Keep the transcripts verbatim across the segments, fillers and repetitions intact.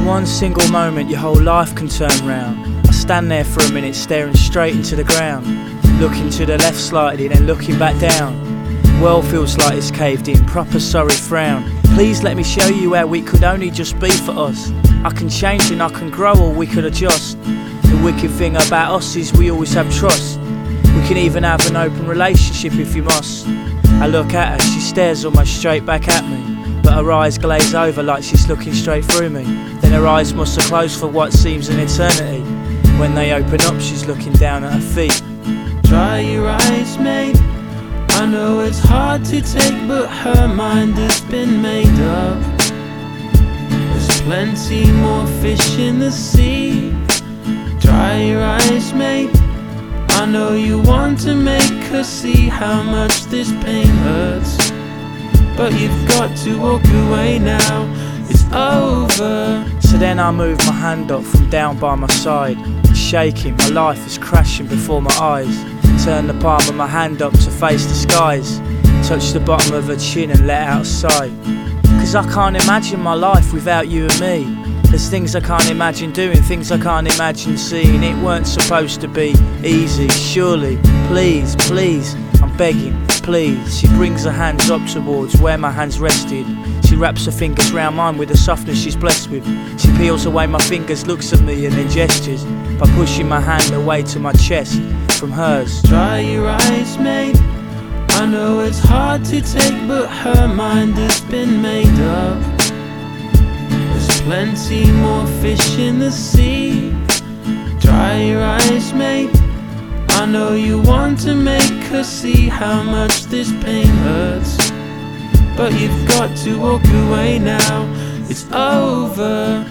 one single moment your whole life can turn round. I stand there for a minute staring straight into the ground, looking to the left slightly then looking back down. World feels like it's caved in, proper sorry frown. Please let me show you how we could only just be for us. I can change and I can grow or we could adjust. The wicked thing about us is we always have trust. We can even have an open relationship if you must. I look at her, she stares almost straight back at me, but her eyes glaze over like she's looking straight through me. Then her eyes must have closed for what seems an eternity. When they open up, she's looking down at her feet. Dry your eyes, mate. I know it's hard to take, but her mind has been made up. There's plenty more fish in the sea. Dry your eyes, mate. I know you want to make her see how much this pain hurts, but you've got to walk away now. It's over. So then I move my hand up from down by my side, shaking, my life is crashing before my eyes. Turn the palm of my hand up to face the skies, touch the bottom of her chin and let out a sigh. Cause I can't imagine my life without you and me. There's things I can't imagine doing, things I can't imagine seeing. It weren't supposed to be easy, surely. Please, please, I'm begging, please. She brings her hands up towards where my hands rested. She wraps her fingers round mine with the softness she's blessed with. She peels away my fingers, looks at me and then gestures by pushing my hand away to my chest from hers. Dry your eyes, mate. I know it's hard to take, but her mind has been made up. There's plenty more fish in the sea. Dry your eyes, mate. I know you want to make her see how much this pain hurts, but you've got to walk away now. It's over.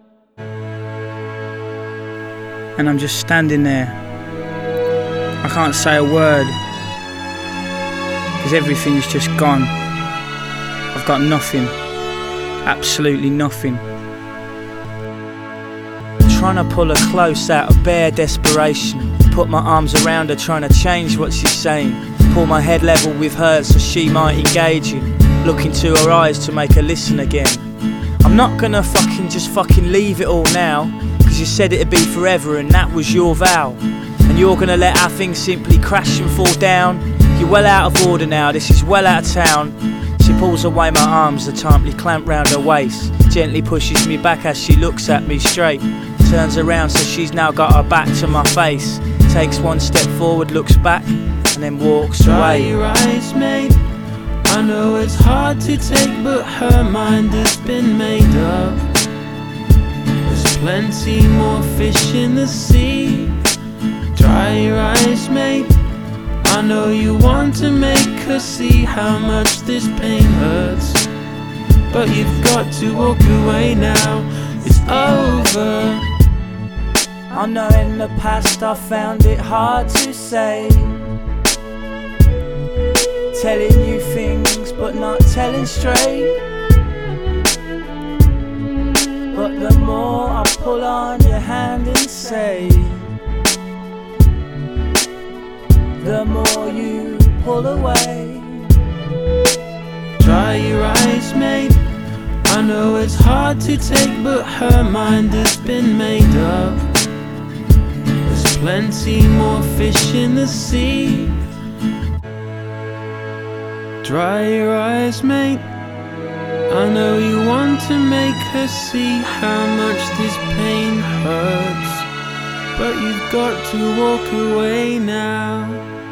And I'm just standing there. I can't say a word, cause everything's just gone. I've got nothing, absolutely nothing. Trying to pull her close out of bare desperation, put my arms around her trying to change what she's saying, pull my head level with hers so she might engage in, look into her eyes to make her listen again. I'm not gonna fucking just fucking leave it all now, cause you said it'd be forever and that was your vow. And you're gonna let our things simply crash and fall down. You're well out of order now, this is well out of town. She pulls away my arms that tightly clamp round her waist, gently pushes me back as she looks at me straight, turns around so she's now got her back to my face, takes one step forward, looks back and then walks Dry away. your eyes, mate. I know it's hard to take, but her mind has been made up. There's plenty more fish in the sea. Dry your eyes, mate. I know you want to make her see how much this pain hurts, but you've got to walk away now. It's over. I know in the past I found it hard to say, telling you things but not telling straight. But the more I pull on your hand and say, the more you pull away. Dry your eyes, mate. I know it's hard to take, but her mind has been made up. There's plenty more fish in the sea. Dry your eyes, mate. I know you want to make her see how much this pain hurts, but you've got to walk away now.